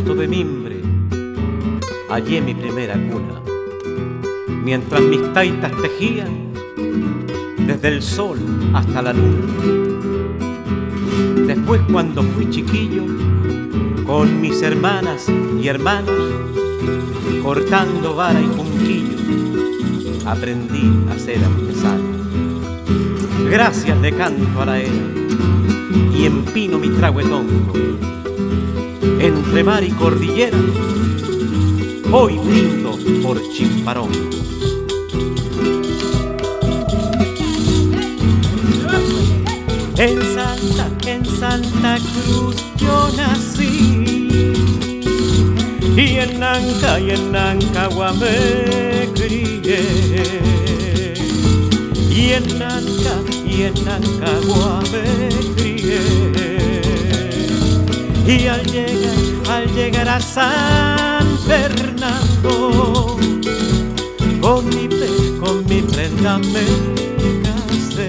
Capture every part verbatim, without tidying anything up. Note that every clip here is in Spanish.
canto de mimbre hallé mi primera cuna, mientras mis taitas tejían desde el sol hasta la luna. Después, cuando fui chiquillo, con mis hermanas y hermanos, cortando vara y junquillo, aprendí a ser artesano. Gracias le canto a la era y empino mi traguetongo. Entre mar y cordillera, hoy brindo por Chimbarongo. En Santa, en Santa Cruz yo nací, y en Nanca y en Nancagua me crié, y en Nanca y en Nancagua me crié. Y al llegar, al llegar a San Fernando, con mi, con mi prenda me casé.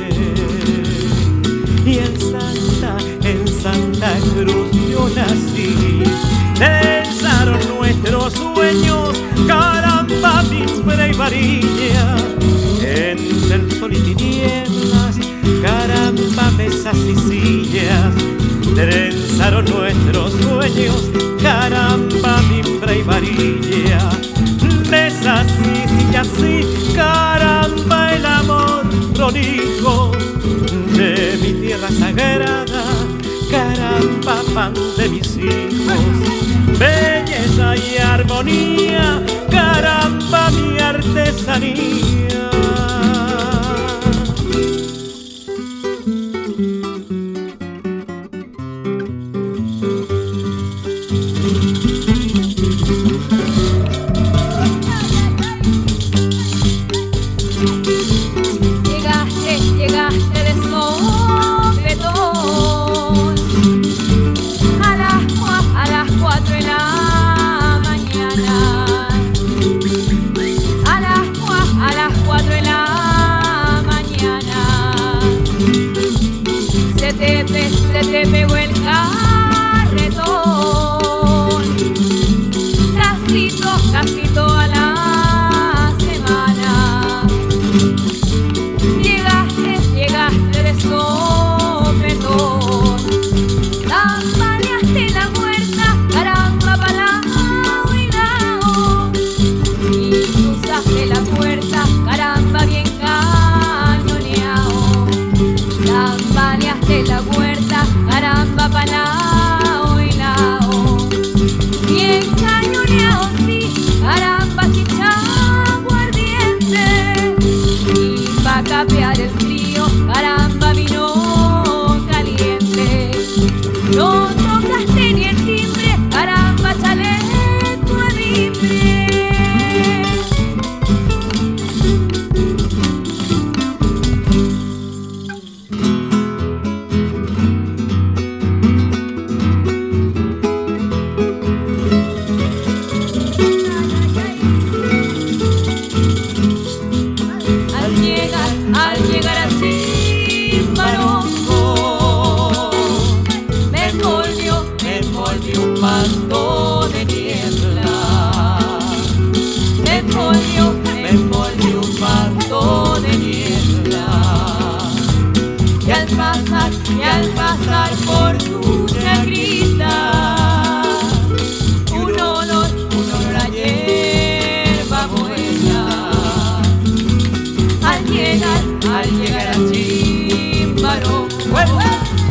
Y en Santa, en Santa Cruz yo nací. Densaron nuestros sueños, caramba, mimbre y varilla. Entre el sol y tinieblas, caramba, mesas y sillas. Trenzaron nuestros sueños, caramba, mimbre y varilla. Mesas y sillas, sí, caramba, el amor prolijo de mi tierra sagrada, caramba, pan de mis hijos. Belleza y armonía, caramba, mi artesanía. Se te pegó el carretón, casito, casito a la semana. Llegaste, llegaste de sopetón, tambaleaste la puerta, caramba, palao y lao. Y cruzaste la puerta, caramba, bien cañoneado. Tambaleaste la puerta, caramba, palao y lao. Bien cañoneado, sí, caramba, chichango ardiente. Y pa' capear el frío, caramba, vino caliente. No tocaste ni el timbre, caramba, chaleco de mimbre. Y al pasar por tu negrita, un olor, un olor a hierba buena. Al llegar, al llegar a Chimbarongo,